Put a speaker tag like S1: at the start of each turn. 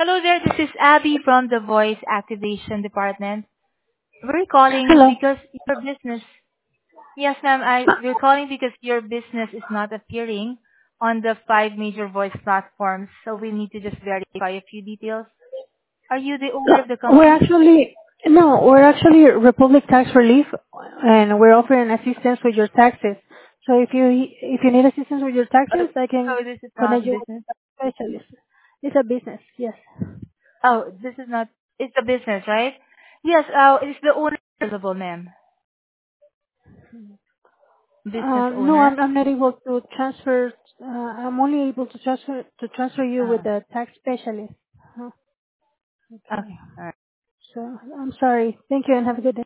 S1: Hello there, this is Abby from the Voice Activation Department. We're calling
S2: Hello.
S1: because your business, yes ma'am, we're calling because your business is not appearing on the five major voice platforms, so we need to just verify a few details. Are you the owner of the
S2: We're
S1: company?
S2: actually no, we're actually Republic Tax Relief, and we're offering assistance with your taxes. So if you need assistance with your
S1: Oh,
S2: taxes, I can
S1: this is not
S2: connect
S1: a
S2: you with
S1: business.
S2: a specialist. It's a business, yes.
S1: Oh, this is not, it's a business, right? Yes, is the owner available, ma'am? Business
S2: No,
S1: owner?
S2: I'm not able to transfer. I'm only able to transfer you with
S1: Uh,
S2: a tax specialist. Okay.
S1: okay, alright.
S2: So I'm sorry. Thank you and have a good day.